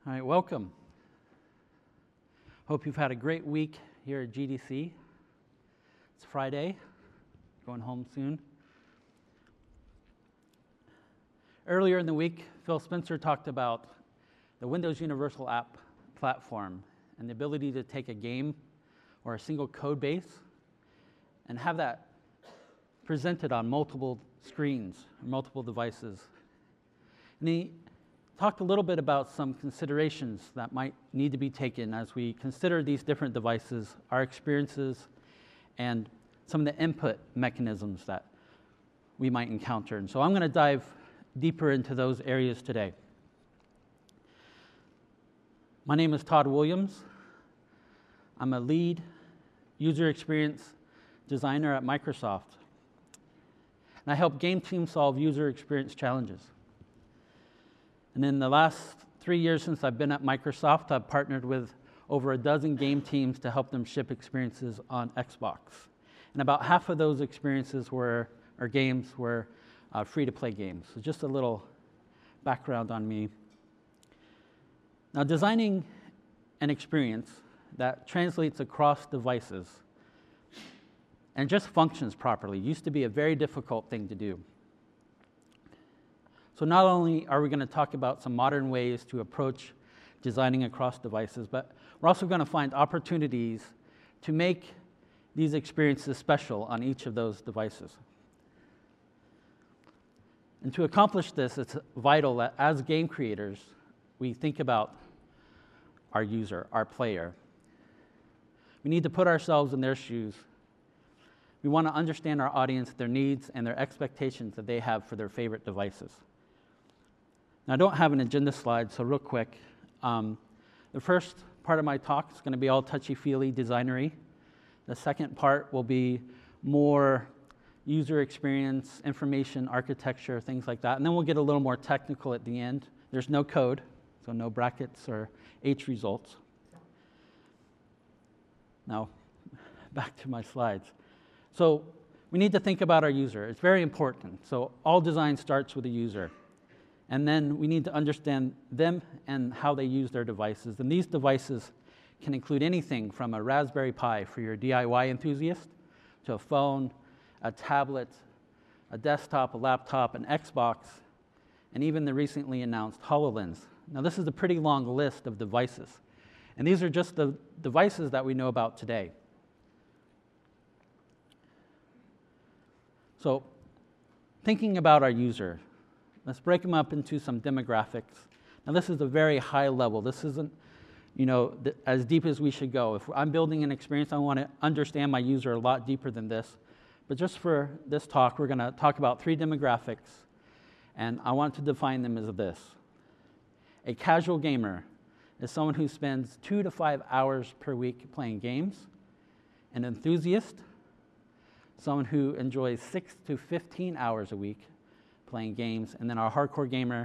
All right, welcome. Hope you've had a great week here at GDC. It's Friday, going home soon. Earlier in the week, Phil Spencer talked about the Windows Universal App Platform and the ability to take a game or a single code base and have that presented on multiple screens, multiple devices. And he talked a little bit about some considerations that might need to be taken as we consider these different devices, our experiences, and some of the input mechanisms that we might encounter. And so I'm going to dive deeper into those areas today. My name is Todd Williams. I'm a lead user experience designer at Microsoft. And I help game teams solve user experience challenges. And in the last 3 years since I've been at Microsoft, I've partnered with over a dozen game teams to help them ship experiences on Xbox. And about half of those experiences games were free-to-play games. So just a little background on me. Now, designing an experience that translates across devices and just functions properly used to be a very difficult thing to do. So not only are we going to talk about some modern ways to approach designing across devices, but we're also going to find opportunities to make these experiences special on each of those devices. And to accomplish this, it's vital that as game creators, we think about our user, our player. We need to put ourselves in their shoes. We want to understand our audience, their needs, and their expectations that they have for their favorite devices. Now, I don't have an agenda slide, so real quick. The first part of my talk is going to be all touchy-feely, designery. The second part will be more user experience, information, architecture, things like that. And then we'll get a little more technical at the end. There's no code, so no brackets or H results. Now, back to my slides. So we need to think about our user. It's very important. So all design starts with a user. And then we need to understand them and how they use their devices. And these devices can include anything from a Raspberry Pi for your DIY enthusiast to a phone, a tablet, a desktop, a laptop, an Xbox, and even the recently announced HoloLens. Now, this is a pretty long list of devices. And these are just the devices that we know about today. So, thinking about our user, let's break them up into some demographics. Now, this is a very high level. This isn't, as deep as we should go. If I'm building an experience, I want to understand my user a lot deeper than this. But just for this talk, we're going to talk about 3 demographics, and I want to define them as this. A casual gamer is someone who spends 2 to 5 hours per week playing games. An enthusiast, someone who enjoys 6 to 15 hours a week playing games, and then our hardcore gamer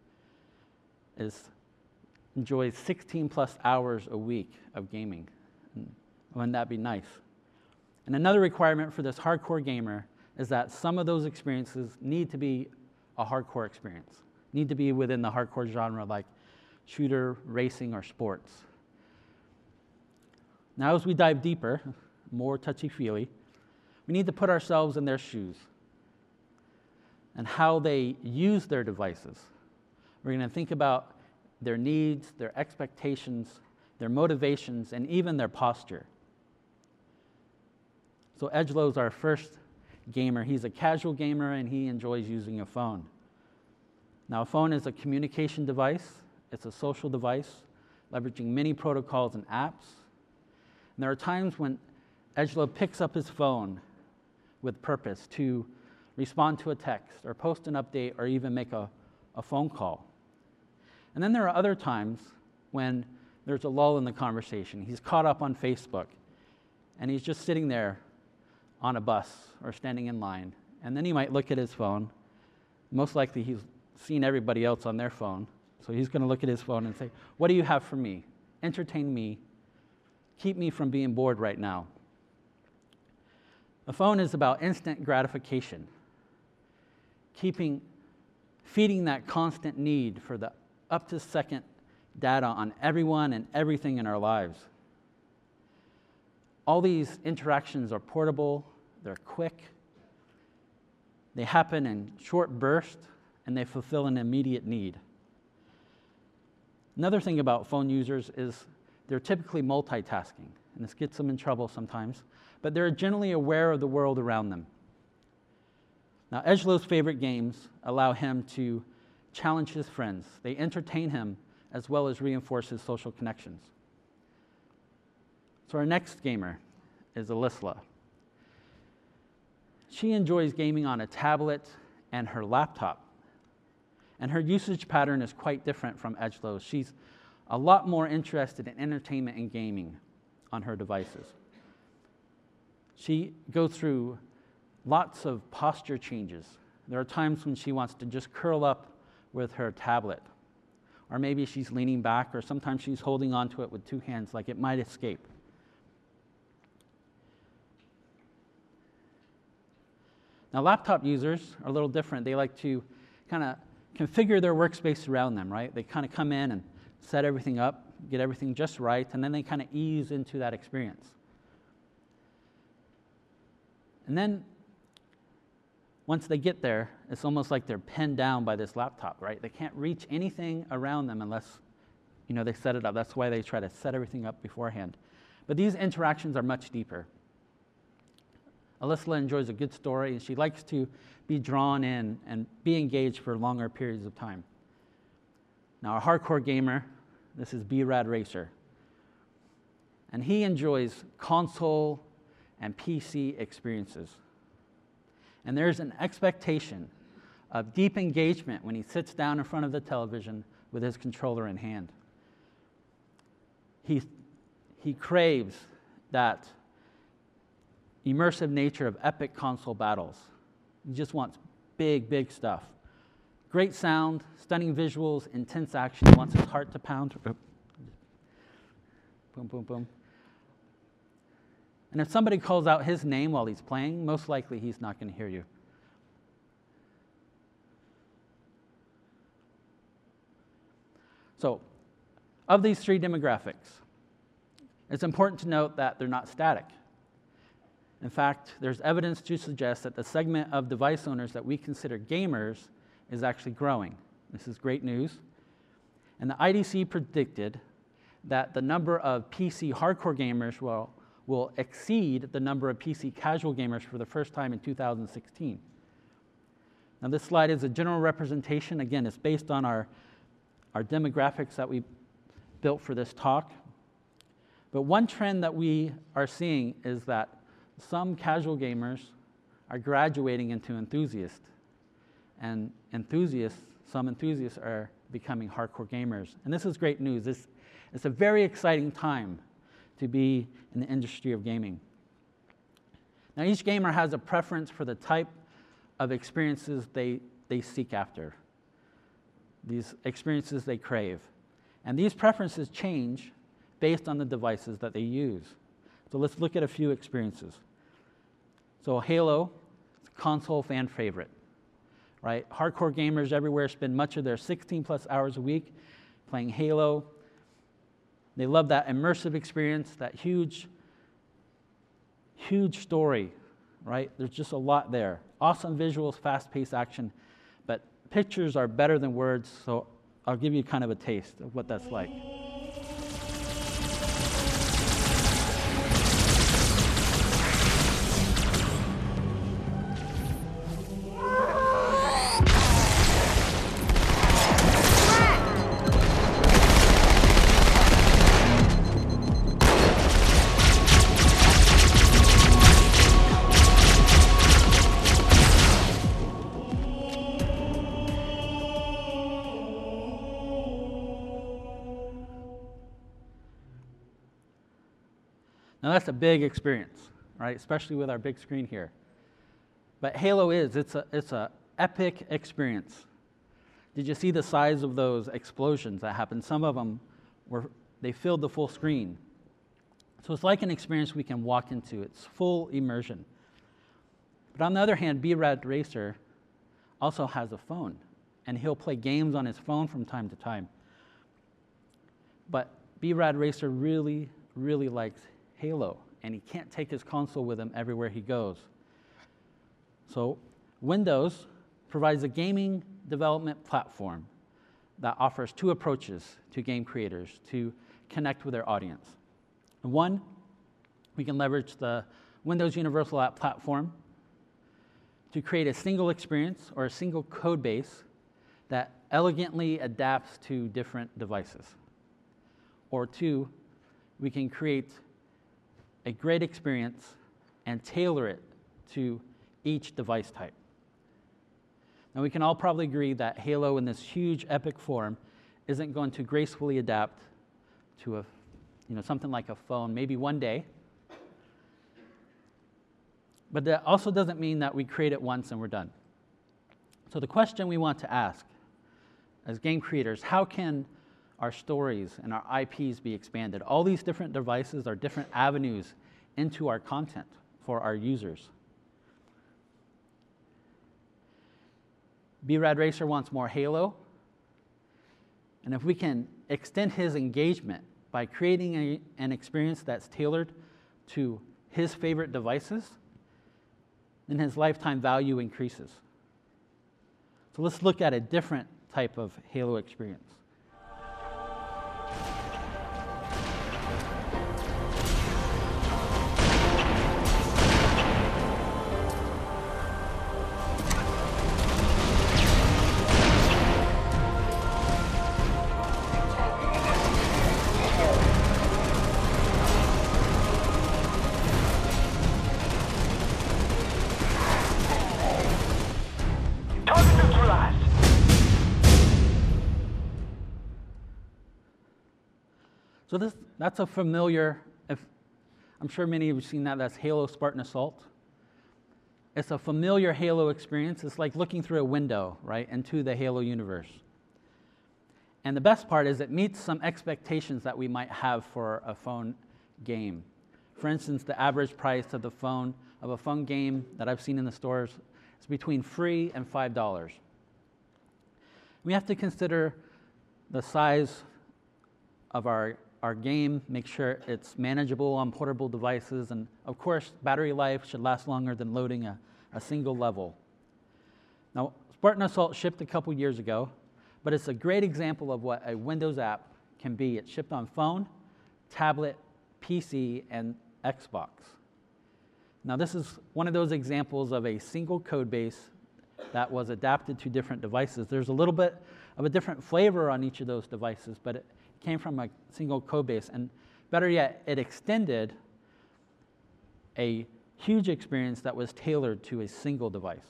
enjoys 16 plus hours a week of gaming. Wouldn't that be nice? And another requirement for this hardcore gamer is that some of those experiences need to be a hardcore experience, need to be within the hardcore genre like shooter, racing, or sports. Now as we dive deeper, more touchy-feely, we need to put ourselves in their shoes and how they use their devices. We're going to think about their needs, their expectations, their motivations, and even their posture. So Edgelo's our first gamer. He's a casual gamer, and he enjoys using a phone. Now, a phone is a communication device. It's a social device, leveraging many protocols and apps. And there are times when Edgelo picks up his phone with purpose to respond to a text or post an update or even make a phone call. And then there are other times when there's a lull in the conversation. He's caught up on Facebook, and he's just sitting there on a bus or standing in line. And then he might look at his phone. Most likely he's seen everybody else on their phone. So he's going to look at his phone and say, what do you have for me? Entertain me. Keep me from being bored right now. A phone is about instant gratification. Feeding that constant need for the up-to-second data on everyone and everything in our lives. All these interactions are portable, they're quick, they happen in short bursts, and they fulfill an immediate need. Another thing about phone users is they're typically multitasking, and this gets them in trouble sometimes, but they're generally aware of the world around them. Now, Edgelow's favorite games allow him to challenge his friends. They entertain him as well as reinforce his social connections. So our next gamer is Alyssa. She enjoys gaming on a tablet and her laptop. And her usage pattern is quite different from Edgelow's. She's a lot more interested in entertainment and gaming on her devices. She goes through lots of posture changes. There are times when she wants to just curl up with her tablet. Or maybe she's leaning back, or sometimes she's holding onto it with two hands like it might escape. Now, laptop users are a little different. They like to kind of configure their workspace around them, right? They kind of come in and set everything up, get everything just right, and then they kind of ease into that experience. And then once they get there, it's almost like they're pinned down by this laptop, right? They can't reach anything around them unless, they set it up. That's why they try to set everything up beforehand. But these interactions are much deeper. Alyssa enjoys a good story, and she likes to be drawn in and be engaged for longer periods of time. Now, a hardcore gamer, this is B-Rad Racer. And he enjoys console and PC experiences. And there's an expectation of deep engagement when he sits down in front of the television with his controller in hand. He craves that immersive nature of epic console battles. He just wants big, big stuff. Great sound, stunning visuals, intense action. He wants his heart to pound. Boom, boom, boom. And if somebody calls out his name while he's playing, most likely he's not going to hear you. So, of these three demographics, it's important to note that they're not static. In fact, there's evidence to suggest that the segment of device owners that we consider gamers is actually growing. This is great news. And the IDC predicted that the number of PC hardcore gamers will exceed the number of PC casual gamers for the first time in 2016. Now, this slide is a general representation. Again, it's based on our demographics that we built for this talk. But one trend that we are seeing is that some casual gamers are graduating into enthusiasts. And some enthusiasts are becoming hardcore gamers. And this is great news. It's a very exciting time to be in the industry of gaming. Now, each gamer has a preference for the type of experiences they seek after, these experiences they crave. And these preferences change based on the devices that they use. So let's look at a few experiences. So Halo, it's a console fan favorite, right? Hardcore gamers everywhere spend much of their 16+ hours a week playing Halo. They love that immersive experience, that huge story, right? There's just a lot there. Awesome visuals, fast-paced action, but pictures are better than words, so I'll give you kind of a taste of what that's like. Now that's a big experience, right? Especially with our big screen here. But Halo it's a epic experience. Did you see the size of those explosions that happened? Some of them they filled the full screen. So it's like an experience we can walk into. It's full immersion. But on the other hand, B-Rad Racer also has a phone, and he'll play games on his phone from time to time. But B-Rad Racer really, really likes Halo, and he can't take his console with him everywhere he goes. So Windows provides a gaming development platform that offers two approaches to game creators to connect with their audience. One, we can leverage the Windows Universal App Platform to create a single experience or a single code base that elegantly adapts to different devices. Or two, we can create a great experience and tailor it to each device type. Now, we can all probably agree that Halo in this huge epic form isn't going to gracefully adapt to something like a phone, maybe one day. But that also doesn't mean that we create it once and we're done. So the question we want to ask as game creators, how can our stories and our IPs be expanded? All these different devices are different avenues into our content for our users. B-Rad Racer wants more Halo, and if we can extend his engagement by creating an experience that's tailored to his favorite devices, then his lifetime value increases. So let's look at a different type of Halo experience. So that's a familiar, I'm sure many of you have seen that, that's Halo Spartan Assault. It's a familiar Halo experience. It's like looking through a window, right, into the Halo universe. And the best part is it meets some expectations that we might have for a phone game. For instance, the average price of a phone game that I've seen in the stores is between $3 and $5. We have to consider the size of our game, make sure it's manageable on portable devices, and of course, battery life should last longer than loading a single level. Now, Spartan Assault shipped a couple years ago, but it's a great example of what a Windows app can be. It's shipped on phone, tablet, PC, and Xbox. Now, this is one of those examples of a single code base that was adapted to different devices. There's a little bit of a different flavor on each of those devices, but it came from a single code base, and better yet, it extended a huge experience that was tailored to a single device.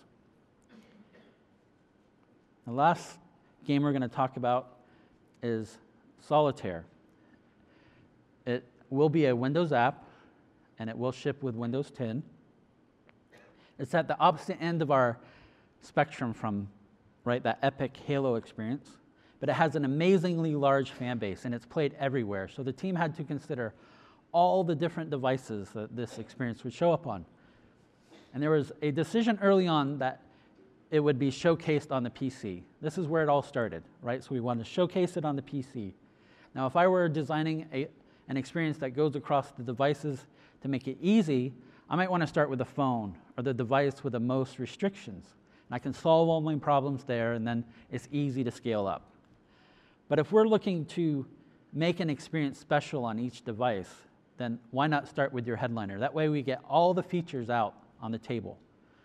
The last game we're going to talk about is Solitaire. It will be a Windows app, and it will ship with Windows 10. It's at the opposite end of our spectrum from that epic Halo experience. But it has an amazingly large fan base, and it's played everywhere. So the team had to consider all the different devices that this experience would show up on. And there was a decision early on that it would be showcased on the PC. This is where it all started, right? So we wanted to showcase it on the PC. Now, if I were designing an experience that goes across the devices to make it easy, I might want to start with the phone or the device with the most restrictions. And I can solve all my problems there, and then it's easy to scale up. But if we're looking to make an experience special on each device, then why not start with your headliner? That way we get all the features out on the table.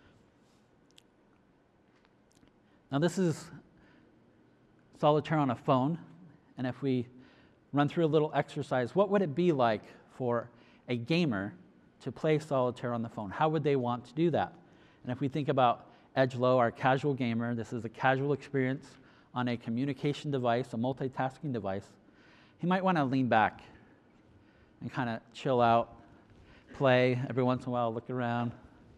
Now this is Solitaire on a phone, and if we run through a little exercise, what would it be like for a gamer to play Solitaire on the phone? How would they want to do that? And if we think about Edgelow, our casual gamer, this is a casual experience on a communication device, a multitasking device. He might want to lean back and kind of chill out, play, every once in a while look around.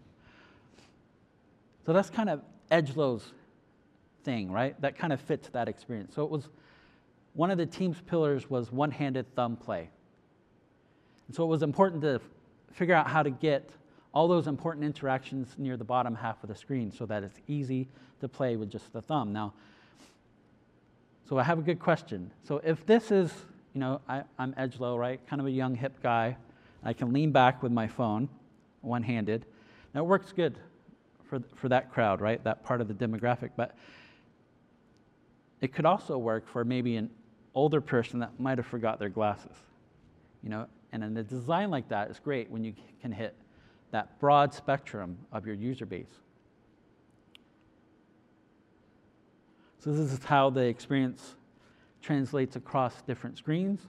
So that's kind of Edgelow's thing, right? That kind of fits that experience. So it was one of the team's pillars was one-handed thumb play. And so it was important to figure out how to get all those important interactions near the bottom half of the screen so that it's easy to play with just the thumb. Now, so I have a good question. So if this is I'm edge-low, right? Kind of a young, hip guy. I can lean back with my phone, one-handed. Now, it works good for that crowd, right? That part of the demographic. But it could also work for maybe an older person that might have forgot their glasses. And in a design like that, it's great when you can hit that broad spectrum of your user base. So this is how the experience translates across different screens.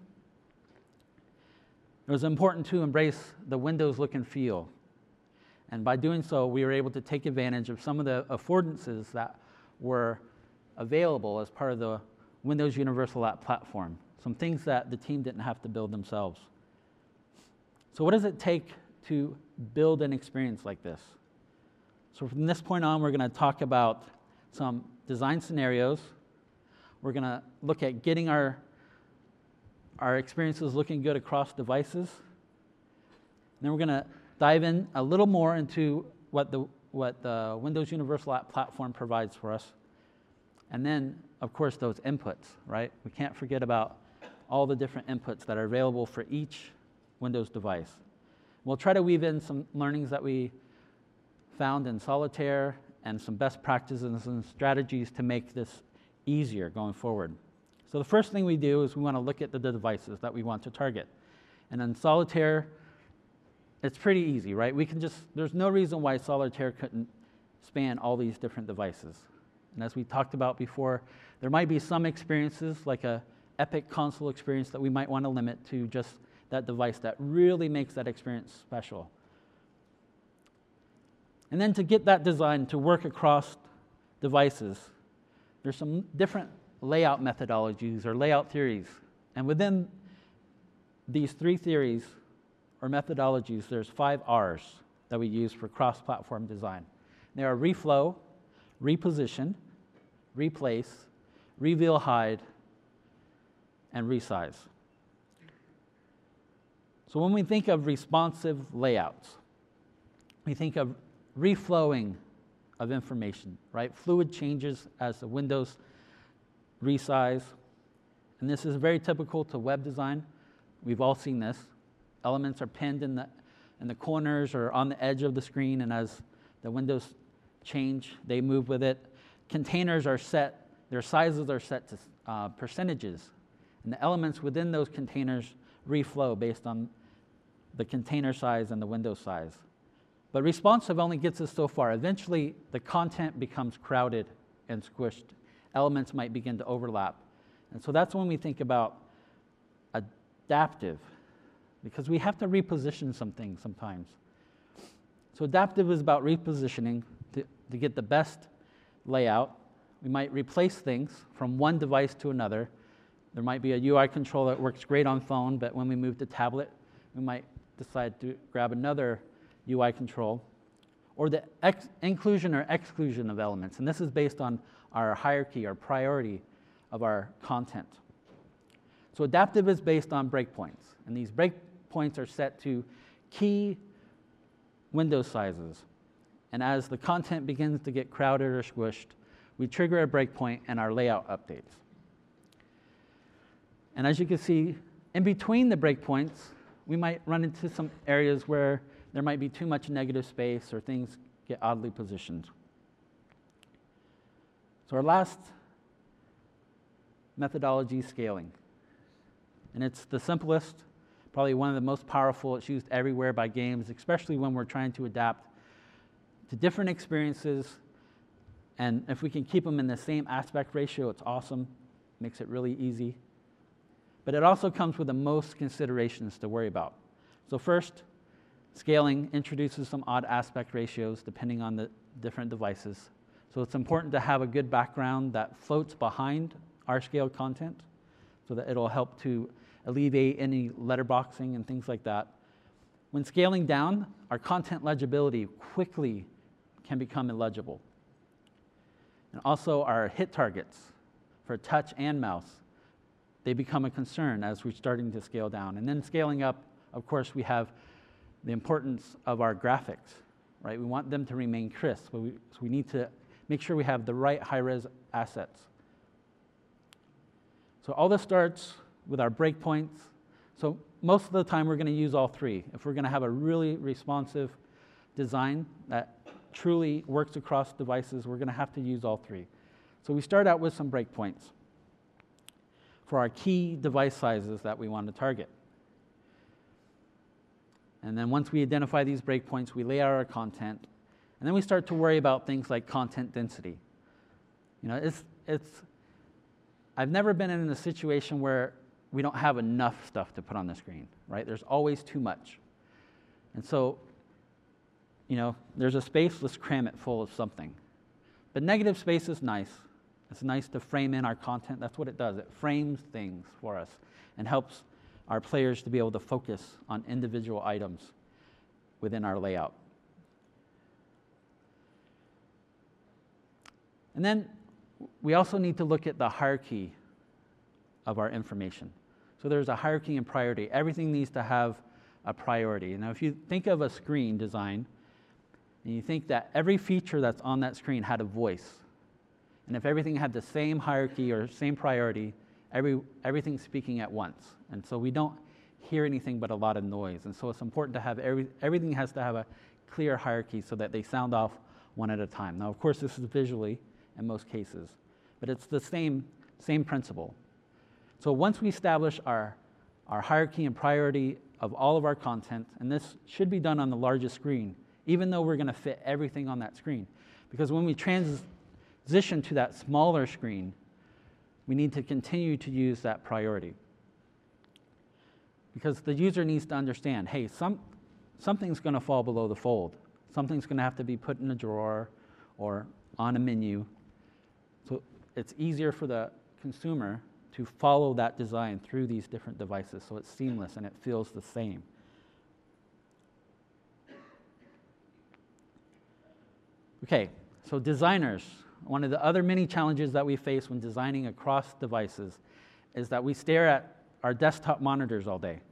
It was important to embrace the Windows look and feel. And by doing so, we were able to take advantage of some of the affordances that were available as part of the Windows Universal App Platform, some things that the team didn't have to build themselves. So what does it take to build an experience like this? So from this point on, we're going to talk about some design scenarios. We're going to look at getting our experiences looking good across devices. And then we're going to dive in a little more into what the Windows Universal App Platform provides for us. And then, of course, those inputs, right? We can't forget about all the different inputs that are available for each Windows device. We'll try to weave in some learnings that we found in Solitaire and some best practices and strategies to make this easier going forward. So the first thing we do is we want to look at the devices that we want to target. And in Solitaire, it's pretty easy, right? There's no reason why Solitaire couldn't span all these different devices. And as we talked about before, there might be some experiences, like a Epic console experience, that we might want to limit to just that device that really makes that experience special. And then to get that design to work across devices, there's some different layout methodologies or layout theories. And within these 3 theories or methodologies, there's 5 R's that we use for cross-platform design. They are reflow, reposition, replace, reveal hide, and resize. So when we think of responsive layouts, we think of reflowing of information, right? Fluid changes as the windows resize. And this is very typical to web design. We've all seen this. Elements are pinned in the corners or on the edge of the screen, and as the windows change, they move with it. Containers are set, their sizes are set to percentages, and the elements within those containers reflow based on the container size and the window size. But responsive only gets us so far. Eventually, the content becomes crowded and squished. Elements might begin to overlap. And so that's when we think about adaptive, because we have to reposition some things sometimes. So adaptive is about repositioning to get the best layout. We might replace things from one device to another. There might be a UI control that works great on phone, but when we move to tablet, we might decide to grab another UI control. Or the inclusion or exclusion of elements. And this is based on our hierarchy or priority of our content. So adaptive is based on breakpoints. And these breakpoints are set to key window sizes. And as the content begins to get crowded or squished, we trigger a breakpoint and our layout updates. And as you can see, in between the breakpoints, we might run into some areas where there might be too much negative space or things get oddly positioned. So our last methodology is scaling. And it's the simplest, probably one of the most powerful. It's used everywhere by games, especially when we're trying to adapt to different experiences. And if we can keep them in the same aspect ratio, it's awesome. Makes it really easy. But it also comes with the most considerations to worry about. So first, scaling introduces some odd aspect ratios depending on the different devices. So it's important to have a good background that floats behind our scaled content so that it'll help to alleviate any letterboxing and things like that. When scaling down, our content legibility quickly can become illegible. And also our hit targets for touch and mouse, they become a concern as we're starting to scale down. And then scaling up, of course, we have the importance of our graphics, right? We want them to remain crisp, so we need to make sure we have the right high-res assets. So all this starts with our breakpoints. So most of the time we're going to use all three. If we're going to have a really responsive design that truly works across devices, we're going to have to use all three. So we start out with some breakpoints for our key device sizes that we want to target. And then once we identify these breakpoints, we lay out our content, and then we start to worry about things like content density. I've never been in a situation where we don't have enough stuff to put on the screen, right? There's always too much. And so, there's a space, let's cram it full of something. But negative space is nice. It's nice to frame in our content. That's what it does. It frames things for us and helps our players to be able to focus on individual items within our layout. And then we also need to look at the hierarchy of our information. So there's a hierarchy and priority. Everything needs to have a priority. Now, if you think of a screen design, and you think that every feature that's on that screen had a voice, and if everything had the same hierarchy or same priority, everything's speaking at once. And so we don't hear anything but a lot of noise. And so it's important to have everything has to have a clear hierarchy so that they sound off one at a time. Now, of course, this is visually in most cases, but it's the same principle. So once we establish our hierarchy and priority of all of our content, and this should be done on the largest screen, even though we're going to fit everything on that screen. Because when we transition to that smaller screen, we need to continue to use that priority. Because the user needs to understand, hey, something's going to fall below the fold. Something's going to have to be put in a drawer or on a menu. So it's easier for the consumer to follow that design through these different devices so it's seamless and it feels the same. Okay, so designers, one of the other many challenges that we face when designing across devices is that we stare at our desktop monitors all day.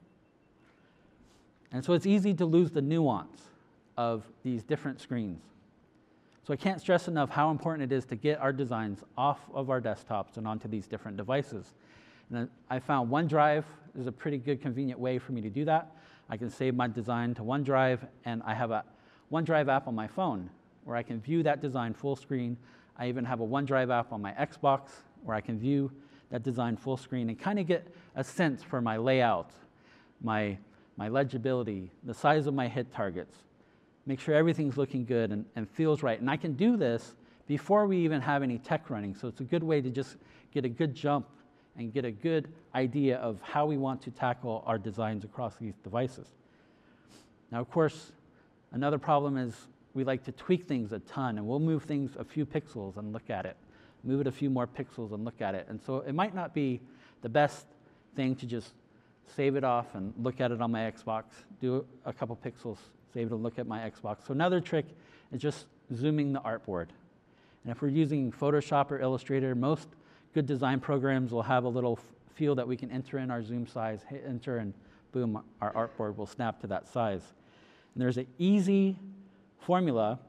And so it's easy to lose the nuance of these different screens. So I can't stress enough how important it is to get our designs off of our desktops and onto these different devices. And I found OneDrive is a pretty good, convenient way for me to do that. I can save my design to OneDrive, and I have a OneDrive app on my phone where I can view that design full screen. I even have a OneDrive app on my Xbox where I can view that design full screen and kind of get a sense for my layout, my legibility, the size of my hit targets, make sure everything's looking good and feels right. And I can do this before we even have any tech running. So it's a good way to just get a good jump and get a good idea of how we want to tackle our designs across these devices. Now, of course, another problem is we like to tweak things a ton, and we'll move things a few pixels and look at it, move it a few more pixels and look at it. And so it might not be the best thing to just save it off and look at it on my Xbox, do a couple pixels, save it and look at my Xbox. So another trick is just zooming the artboard. And if we're using Photoshop or Illustrator, most good design programs will have a little field that we can enter in our zoom size, hit enter, and boom, our artboard will snap to that size. And there's an easy formula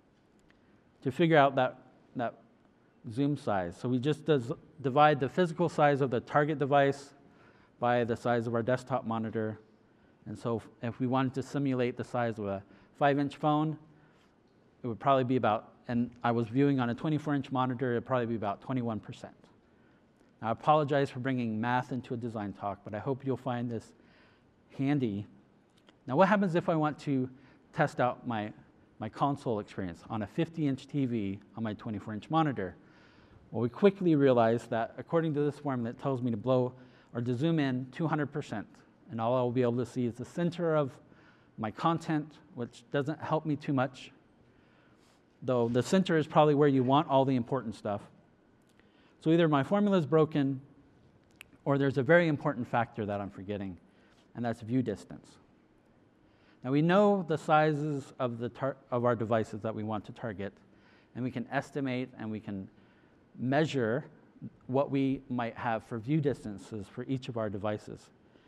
to figure out that zoom size. So we just divide the physical size of the target device by the size of our desktop monitor. And so if we wanted to simulate the size of a 5-inch phone, it would probably be about, and I was viewing on a 24-inch monitor, it would probably be about 21%. Now, I apologize for bringing math into a design talk, but I hope you'll find this handy. Now, what happens if I want to test out my console experience on a 50-inch TV on my 24-inch monitor? Well, we quickly realized that according to this formula, it tells me to blow or to zoom in 200%. And all I'll be able to see is the center of my content, which doesn't help me too much, though the center is probably where you want all the important stuff. So either my formula is broken, or there's a very important factor that I'm forgetting, and that's view distance. Now we know the sizes of our devices that we want to target, and we can estimate and we can measure what we might have for view distances for each of our devices.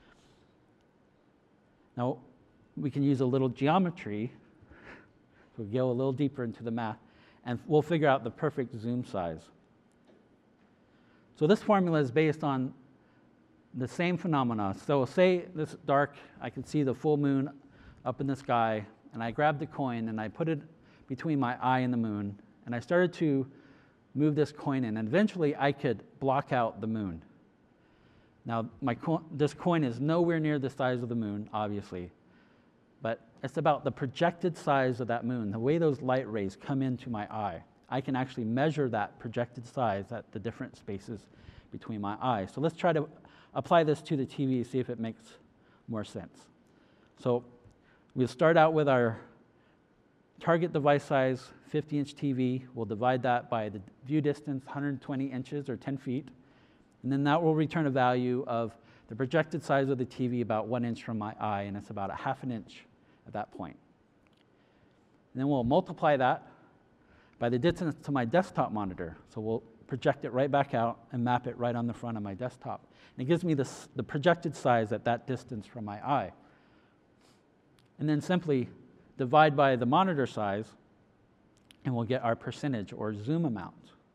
Now, we can use a little geometry, so we'll go a little deeper into the math, and we'll figure out the perfect zoom size. So this formula is based on the same phenomena. So say this dark, I can see the full moon up in the sky, and I grabbed the coin and I put it between my eye and the moon, and I started to move this coin in, and eventually I could block out the moon. Now, this coin is nowhere near the size of the moon, obviously, but it's about the projected size of that moon, the way those light rays come into my eye. I can actually measure that projected size at the different spaces between my eyes. So let's try to apply this to the TV, see if it makes more sense. So we'll start out with our target device size, 50-inch TV. We'll divide that by the view distance, 120 inches or 10 feet. And then that will return a value of the projected size of the TV about 1 inch from my eye, and it's about a half an inch at that point. And then we'll multiply that by the distance to my desktop monitor. So we'll project it right back out and map it right on the front of my desktop. And it gives me the projected size at that distance from my eye. And then simply divide by the monitor size, and we'll get our percentage or zoom amount.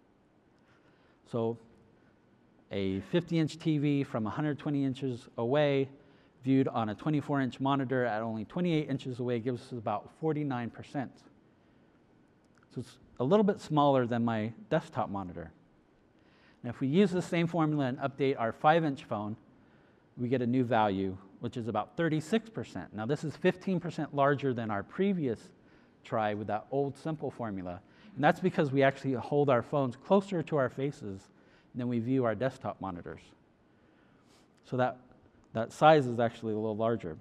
So a 50-inch TV from 120 inches away, viewed on a 24-inch monitor at only 28 inches away, gives us about 49%. So it's a little bit smaller than my desktop monitor. And if we use the same formula and update our 5-inch phone, we get a new value, which is about 36%. Now this is 15% larger than our previous try with that old simple formula. And that's because we actually hold our phones closer to our faces than we view our desktop monitors. So that size is actually a little larger.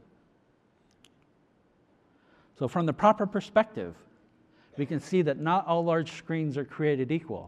So from the proper perspective, we can see that not all large screens are created equal.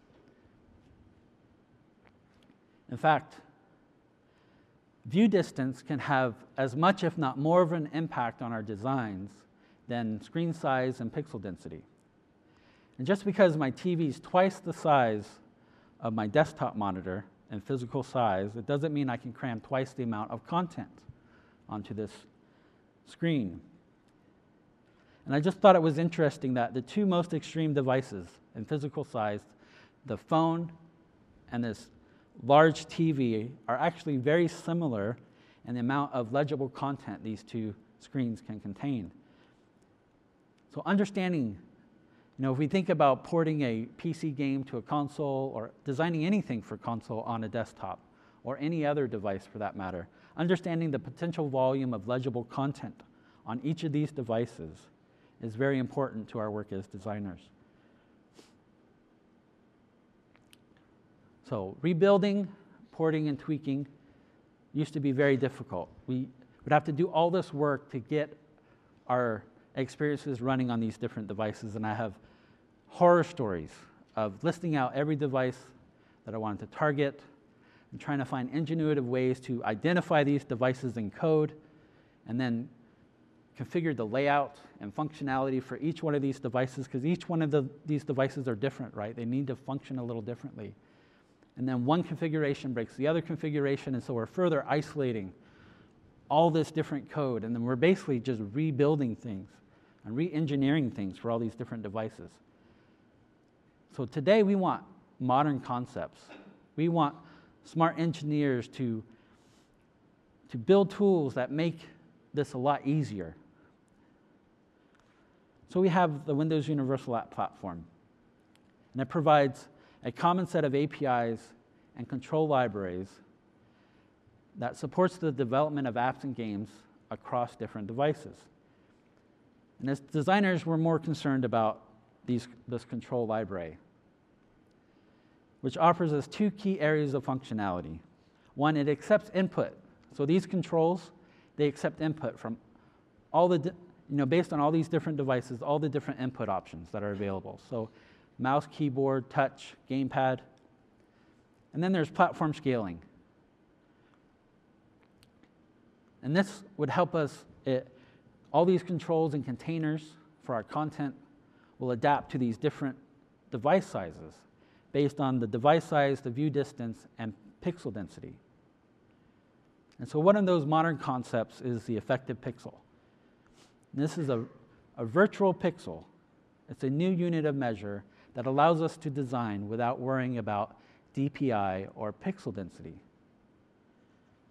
In fact, view distance can have as much, if not more, of an impact on our designs than screen size and pixel density. And just because my TV is twice the size of my desktop monitor in physical size, it doesn't mean I can cram twice the amount of content onto this screen. And I just thought it was interesting that the two most extreme devices in physical size, the phone and this large TV, are actually very similar in the amount of legible content these two screens can contain. So understanding, if we think about porting a PC game to a console or designing anything for console on a desktop or any other device for that matter, understanding the potential volume of legible content on each of these devices is very important to our work as designers. So rebuilding, porting, and tweaking used to be very difficult. We would have to do all this work to get our experiences running on these different devices, and I have horror stories of listing out every device that I wanted to target and trying to find ingenuitive ways to identify these devices in code and then configure the layout and functionality for each one of these devices, because each one of these devices are different, right? They need to function a little differently. And then one configuration breaks the other configuration, and so we're further isolating all this different code, and then we're basically just rebuilding things and re-engineering things for all these different devices. So today we want modern concepts. We want smart engineers to build tools that make this a lot easier. So we have the Windows Universal App Platform, and it provides a common set of APIs and control libraries that supports the development of apps and games across different devices. And as designers, we're more concerned about this control library, which offers us two key areas of functionality. One, it accepts input. So these controls, they accept input from all the, based on all these different devices, all the different input options that are available. So mouse, keyboard, touch, gamepad. And then there's platform scaling. And this would help us, all these controls and containers for our content will adapt to these different device sizes based on the device size, the view distance, and pixel density. And so one of those modern concepts is the effective pixel. And this is a virtual pixel. It's a new unit of measure that allows us to design without worrying about DPI or pixel density.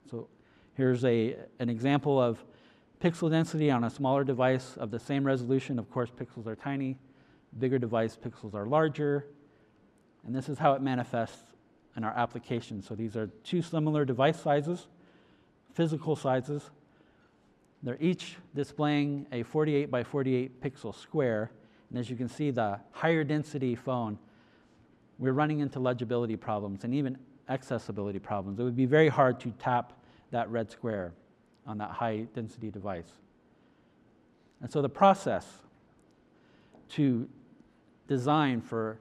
So here's an example of pixel density on a smaller device of the same resolution. Of course, pixels are tiny. Bigger device, pixels are larger. And this is how it manifests in our application. So these are two similar device sizes, physical sizes. They're each displaying a 48 by 48 pixel square. And as you can see, the higher density phone, we're running into legibility problems and even accessibility problems. It would be very hard to tap that red square on that high density device. And so the process to design for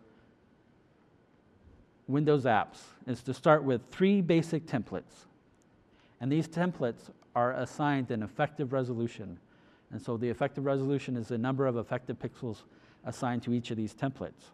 Windows apps is to start with 3 basic templates. And these templates are assigned an effective resolution. And so the effective resolution is the number of effective pixels assigned to each of these templates.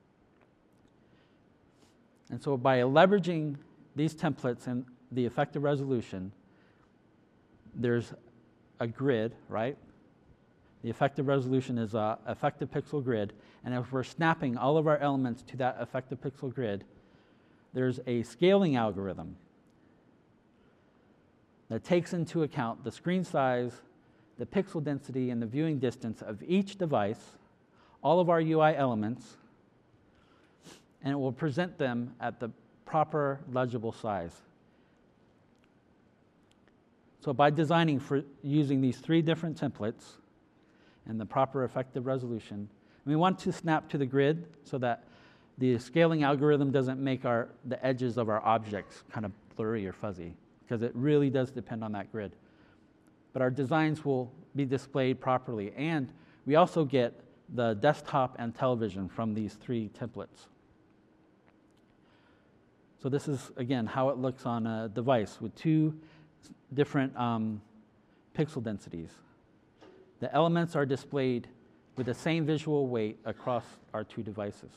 And so by leveraging these templates and the effective resolution, there's a grid, right? The effective resolution is an effective pixel grid. And if we're snapping all of our elements to that effective pixel grid, there's a scaling algorithm that takes into account the screen size, the pixel density, and the viewing distance of each device, all of our UI elements, and it will present them at the proper legible size. So by designing for using these 3 different templates and the proper effective resolution, we want to snap to the grid so that the scaling algorithm doesn't make the edges of our objects kind of blurry or fuzzy, because it really does depend on that grid. But our designs will be displayed properly, and we also get the desktop and television from these 3 templates. So this is, again, how it looks on a device with 2 different pixel densities. The elements are displayed with the same visual weight across our 2 devices.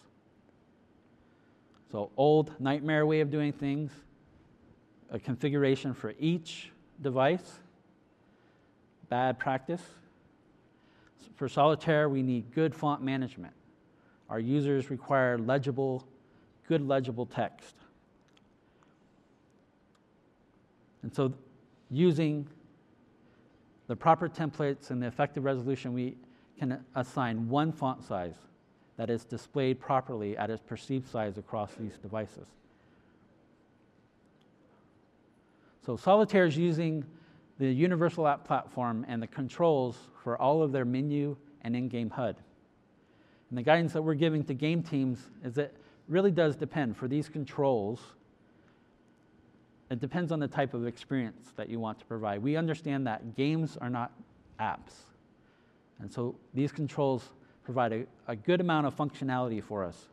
So old nightmare way of doing things, a configuration for each device, bad practice. For Solitaire, we need good font management. Our users require good legible text. And so using the proper templates and the effective resolution, we can assign 1 font size that is displayed properly at its perceived size across these devices. So Solitaire is using the Universal App Platform and the controls for all of their menu and in-game HUD. And the guidance that we're giving to game teams is that it really does depend. For these controls, it depends on the type of experience that you want to provide. We understand that games are not apps. And so these controls provide a good amount of functionality for us.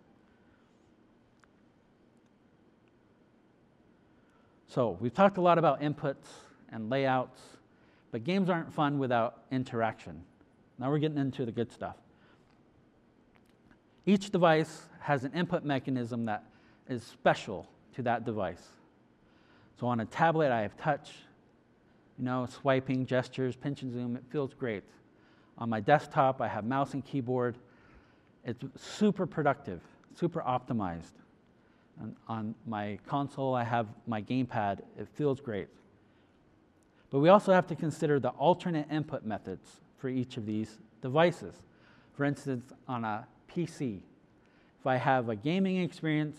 So we've talked a lot about inputs and layouts, but games aren't fun without interaction. Now we're getting into the good stuff. Each device has an input mechanism that is special to that device. So on a tablet, I have touch, swiping, gestures, pinch and zoom. It feels great. On my desktop, I have mouse and keyboard. It's super productive, super optimized. And on my console, I have my gamepad. It feels great. But we also have to consider the alternate input methods for each of these devices. For instance, on a PC, if I have a gaming experience,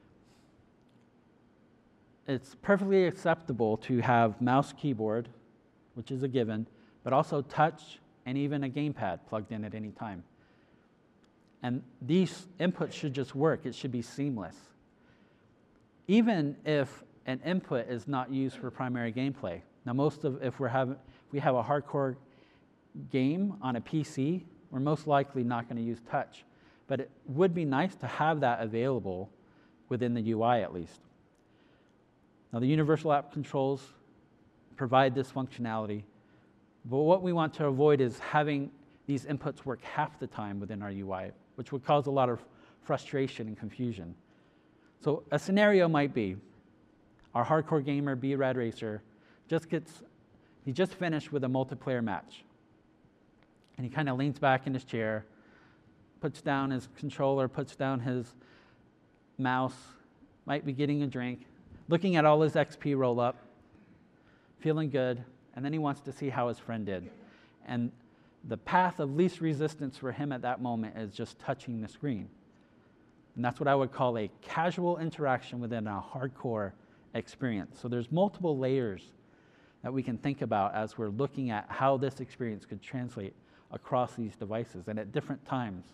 it's perfectly acceptable to have mouse, keyboard, which is a given, but also touch and even a gamepad plugged in at any time. And these inputs should just work. It should be seamless. Even if an input is not used for primary gameplay. Now, if we have a hardcore game on a PC, we're most likely not going to use touch. But it would be nice to have that available within the UI at least. Now, the Universal App Controls provide this functionality, but what we want to avoid is having these inputs work half the time within our UI, which would cause a lot of frustration and confusion. So a scenario might be our hardcore gamer, B-Rad Racer, he just finished with a multiplayer match. And he kind of leans back in his chair, puts down his controller, puts down his mouse, might be getting a drink, looking at all his XP roll up. feeling good, and then he wants to see how his friend did. And the path of least resistance for him at that moment is just touching the screen. And that's what I would call a casual interaction within a hardcore experience. So there's multiple layers that we can think about as we're looking at how this experience could translate across these devices and at different times.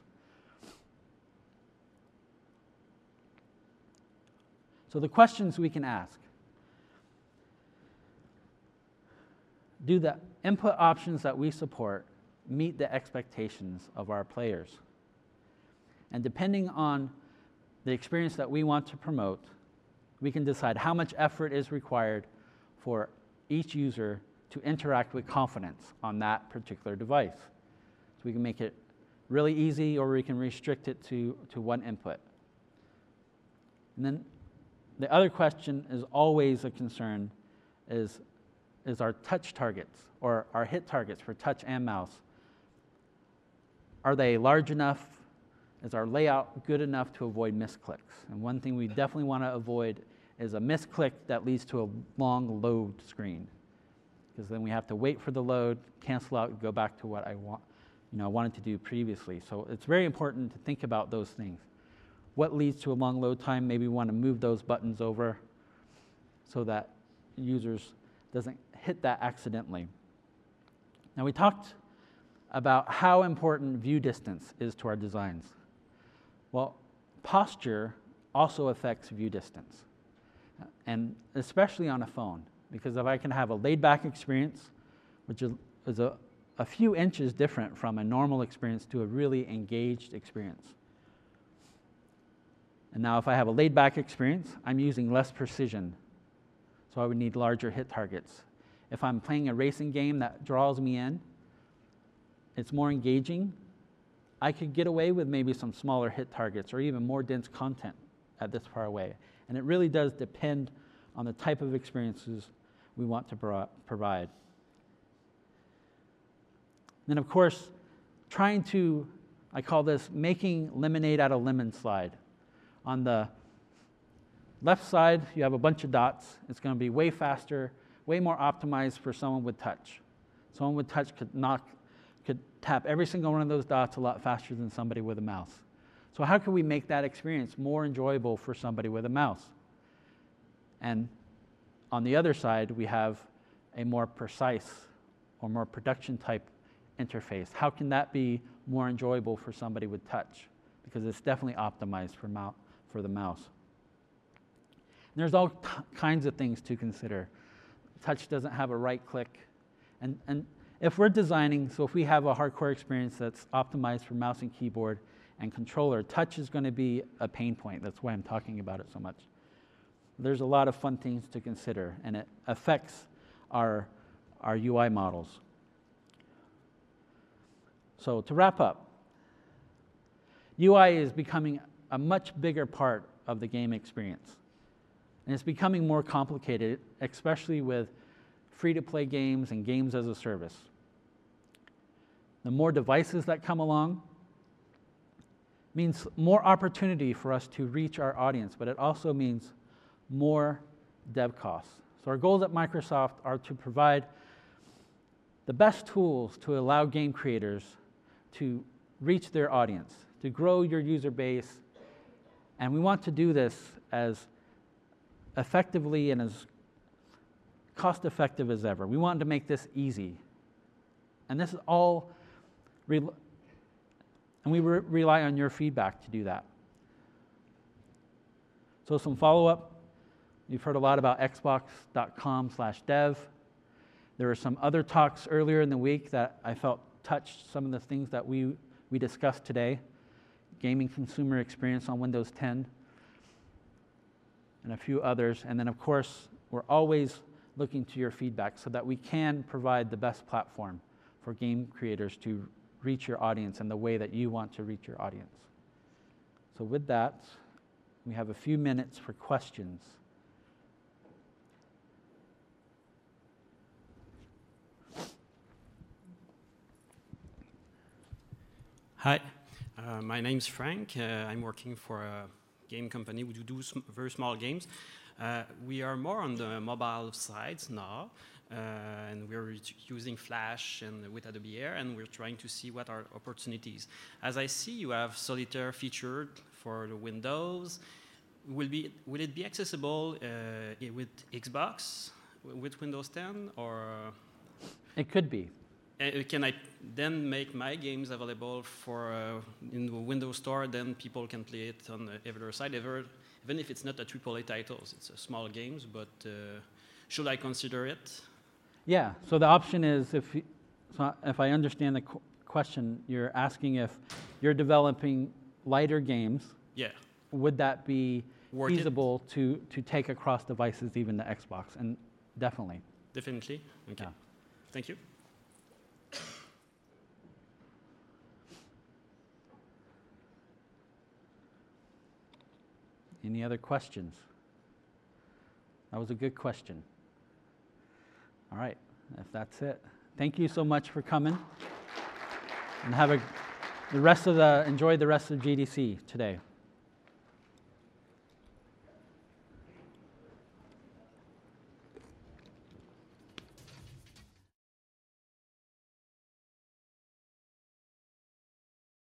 So the questions we can ask: do the input options that we support meet the expectations of our players? And depending on the experience that we want to promote, we can decide how much effort is required for each user to interact with confidence on that particular device. So we can make it really easy, or we can restrict it to one input. And then the other question is always a concern is our touch targets, or our hit targets for touch and mouse. Are they large enough? Is our layout good enough to avoid misclicks? And one thing we definitely want to avoid is a misclick that leads to a long load screen, because then we have to wait for the load, cancel out, and go back to what I wanted to do previously. So it's very important to think about those things. What leads to a long load time? Maybe we want to move those buttons over so that users doesn't hit that accidentally. Now, we talked about how important view distance is to our designs. Well, posture also affects view distance, and especially on a phone, because if I can have a laid-back experience, which is a few inches different from a normal experience to a really engaged experience. And now if I have a laid-back experience, I'm using less precision, so I would need larger hit targets. If I'm playing a racing game that draws me in, it's more engaging, I could get away with maybe some smaller hit targets or even more dense content at this far away. And it really does depend on the type of experiences we want to provide. Then, of course, trying to, I call this making lemonade out of lemon slide. On the left side, you have a bunch of dots. It's going to be way faster, way more optimized for someone with touch. Someone with touch could tap every single one of those dots a lot faster than somebody with a mouse. So how can we make that experience more enjoyable for somebody with a mouse? And on the other side, we have a more precise or more production type interface. How can that be more enjoyable for somebody with touch? Because it's definitely optimized for the mouse. And there's all kinds of things to consider. Touch doesn't have a right click. And if we're designing, so if we have a hardcore experience that's optimized for mouse and keyboard and controller, touch is going to be a pain point. That's why I'm talking about it so much. There's a lot of fun things to consider, and it affects our UI models. So to wrap up, UI is becoming a much bigger part of the game experience. And it's becoming more complicated, especially with free-to-play games and games as a service. The more devices that come along means more opportunity for us to reach our audience, but it also means more dev costs. So our goals at Microsoft are to provide the best tools to allow game creators to reach their audience, to grow your user base, and we want to do this as effectively and as cost-effective as ever. We wanted to make this easy. And this is all, and we rely on your feedback to do that. So some follow-up. You've heard a lot about xbox.com/dev. There were some other talks earlier in the week that I felt touched some of the things that we discussed today. Gaming consumer experience on Windows 10, and a few others. And then, of course, we're always looking to your feedback so that we can provide the best platform for game creators to reach your audience in the way that you want to reach your audience. So with that, we have a few minutes for questions. Hi, my name's Frank. I'm working for a game company. We do very small games. We are more on the mobile sides now, and we're using Flash and with Adobe Air, and we're trying to see what are opportunities. As I see, you have Solitaire featured for the Windows. Will it be accessible with Xbox, with Windows 10, or? It could be. Can I then make my games available for in the Windows Store? Then people can play it on every other side, even if it's not a AAA titles. It's a small games, but should I consider it? Yeah. So the option is, if I understand the question, you're asking if you're developing lighter games. Yeah. Would that be feasible to take across devices, even the Xbox? And definitely. Definitely. Okay. Yeah. Thank you. Any other questions? That was a good question. All right, if that's it. Thank you so much for coming. And enjoy the rest of GDC today.